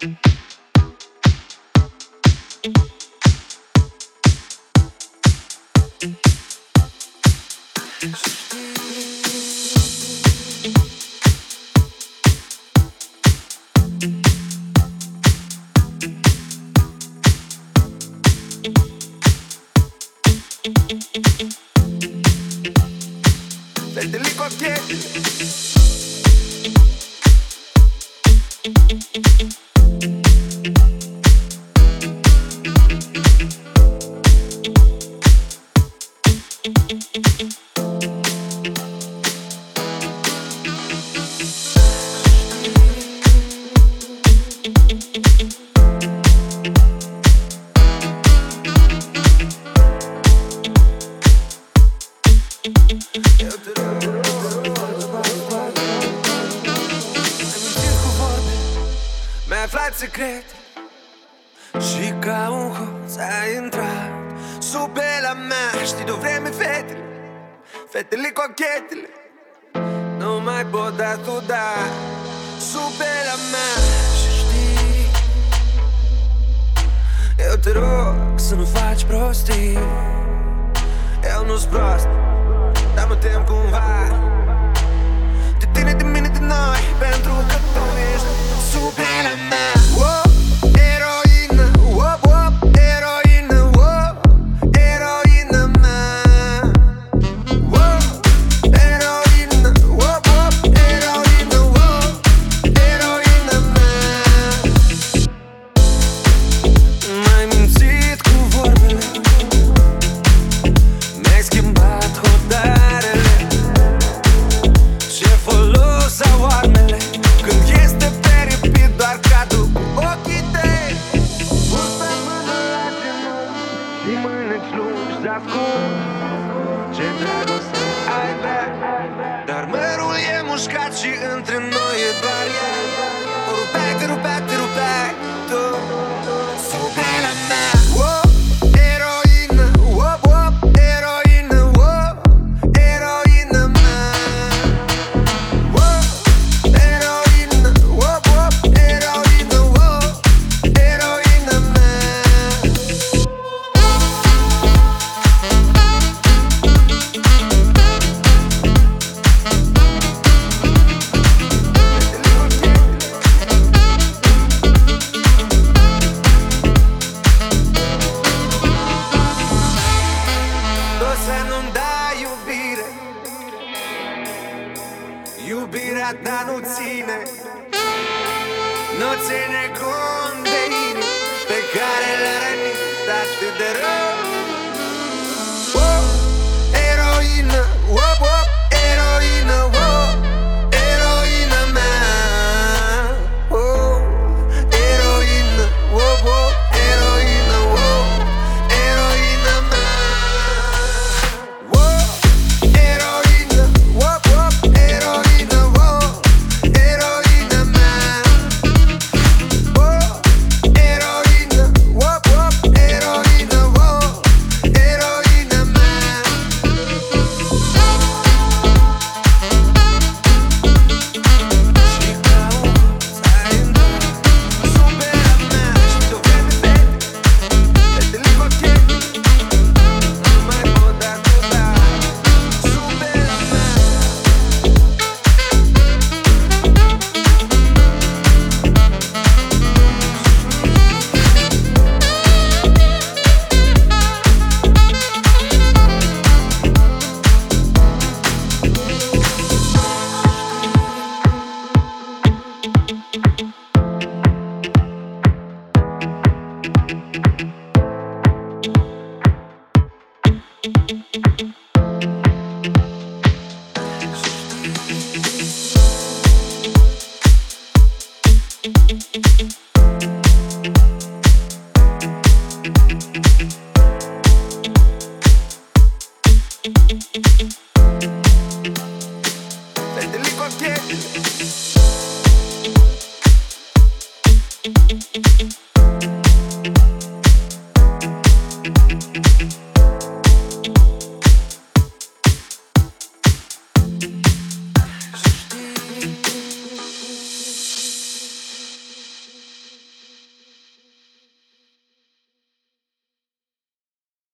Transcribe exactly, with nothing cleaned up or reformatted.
Fetele cochete. Eu te rog, mi-ai aflat secret și ca un hoț ai intrat sub pielea mea. Știi de-o vreme fetele, fetele cochetele nu mai pot da tu da sub pielea mea. Și știi, eu te rog să nu faci prostii. Eu nu-s prost, dar mă tem cumva de tine, de mine, de noi, pentru că tu ești sub pielea mea. Oh, eroină, oh, oh, eroină, oh, eroină mea. Oh, eroină, oh, oh, eroină, oh, eroină mea. M-ai mințit cu vorbele, mi-ai schimbat hotarele. Ce folos au armele când este peripit doar cadru cu ochii tăi. Pus pe mână la genunchi și mâneți lungi de ascuns. Ce dragoste ai vrea, dar mărul e mușcat și între noi e doar ea. O rupeai, te rupeai, te rupeai tu sub pielea mea. Oh, eroină, oh, oh, eroină, oh, eroină mea. Oh, eroină, oh, oh, eroină, oh, eroină mea. O să nu-mi dai iubire, iubirea ta nu ține, nu ține cont de inimi pe care le-a rănit atât de rău. Oh, eroină, oh, oh, eroină, oh, eroină mea. Oh, eroină, oh, oh, eroină, oh, eroină mea. Oh, eroină, oh, oh, eroină, oh, eroină mea. Oh, eroină, oh, oh, eroină, oh, eroină mea. Și ca un hoț ai intrat sub pielea mea. Știi de-o vreme fete, fetele cochete nu mai pot da tu da sub pielea mea. Fetele cochete.